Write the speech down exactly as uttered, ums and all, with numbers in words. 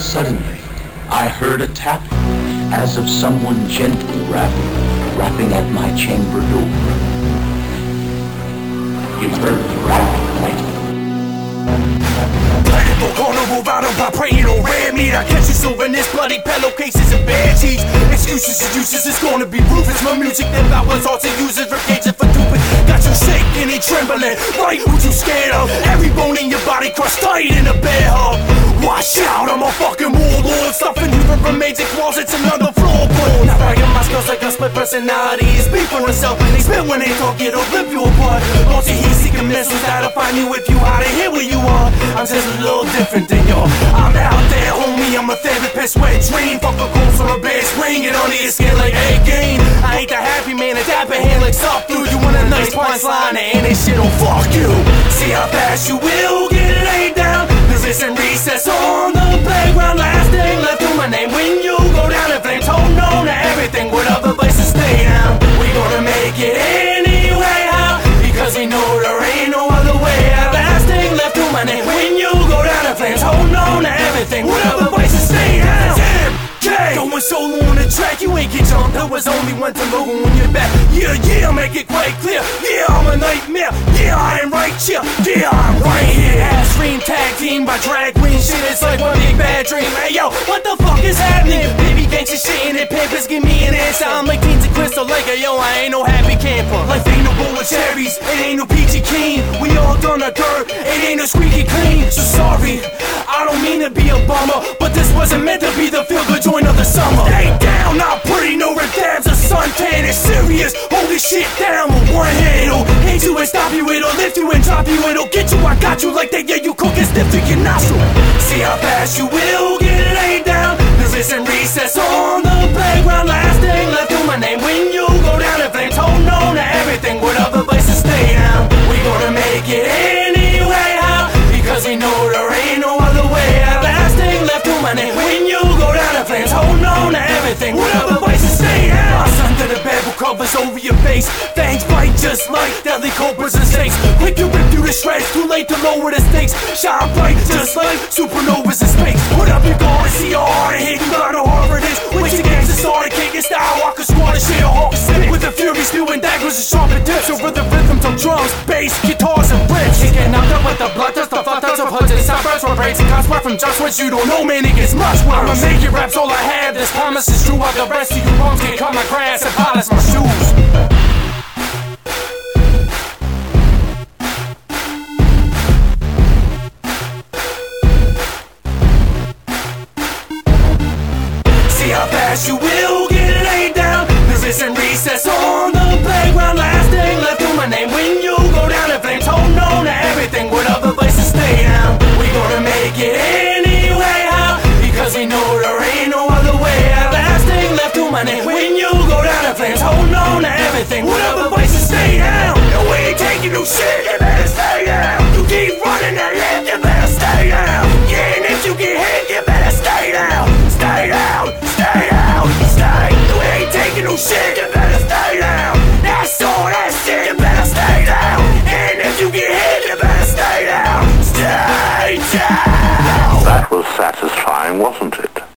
Suddenly, I heard a tapping, as of someone gently rapping, rapping at my chamber door. You heard the rapping, right? Plentiful carnival riding by praying on red meat. I catch you serving this bloody pillowcases and bad cheeks. Excuses and uses, it's gonna be ruthless. My music that I was hard to use is regated for stupid. Got you shaking and trembling, right? Who you scared of? Every bone in your body crushed tight in a bear hug. Watch out, I'm a fucking warlord, stuffing you from amazing closets and another floorboard. Now I got my skills like a split personality. Speak for myself and they spit when they talk, it'll rip you apart. Multi heat seeking missiles that'll find you if you hide it here where you are. I'm just a little different than y'all. I'm out there, homie, I'm a therapist, wet dream. Fuck a ghost on a bed, spring it under your skin like A-Gain. I ain't the happy man, a dapper hand like soft through. You want a nice punchline and this shit'll fuck you. See how fast you will get laid down. Position recess on the playground. Last thing left to my name when you go down in flames. Hold on to everything with other places stay down. We gonna make it anyway, how? Because we know there ain't no other way out. Last thing left to my name when you go down in flames. Hold on to everything with other places stay down. K, going solo on the track, you ain't get jumped. There was only one to logo on your back. Yeah, yeah, make it quite clear. Yeah, I'm a nightmare. Yeah, I am right here. Yeah, I'm right here. Ass stream tag team by drag queen shit. It's like one big bad dream. Hey yo, what the fuck is happening? Baby gangsta shit and it pampers, give me an answer. I'm like Teens and Crystal Lake. Yo, I ain't no happy camper. Life ain't no bowl of cherries. It ain't no peachy keen. We all done the dirt. It ain't no squeaky clean. So sorry, I don't mean to be a bummer, but this wasn't meant to be the feel good joint of the summer. Stay down, not pretty, no redams or suntan. It's serious, hold this shit down with one hand. It'll hate you and stop you, it'll lift you and drop you. It'll get you, I got you like that, yeah, you cook and stiff to your nostril. See how fast you will get laid down. Position recess on the playground. Last thing left to my name when you go down in flames. Hold on to everything with other places stay down. We gonna make it anyway, how? Because we know there ain't no other way out. Last thing left to my name when you go down in flames. Hold on to everything, whatever places stay down. My son to the bed will covers over your face. Fangs bite just like deadly cobras and snakes. Quick to rip through the shreds, too late to lower the stakes. Shine bright just like supernovas in space. Put up your guard and see your heart and hit. You got no harm for this. Which the gangsta started kicking style. Walk a squad and shit a hawk stick. With the fury spewing daggers and sharpened tips. Over the rhythms of drums, bass, guitars and riffs. He's getting out there with the blood dust, the flood dust of hoods and suburbs. We're praising God's word from just what you don't know, man, it gets much worse. I'ma make it raps all I have. This promise is true. While the rest of you bums can't cut my grass and polish my shoes. See how fast you will get laid down. Position recess on the playground. Last thing left to my name when you go down in flames. Hold on to everything with other places stay down. We gonna make it anyway, how? Because we know there ain't no other way out. Last thing left to my name when you go down in flames. Hold on to everything with other places stay down. No, we ain't taking no shit, you better stay down. You keep running that left, you better stay down. Yeah, and if you get hit, you better stay down. Stay down, stay down, stay. We ain't taking no shit.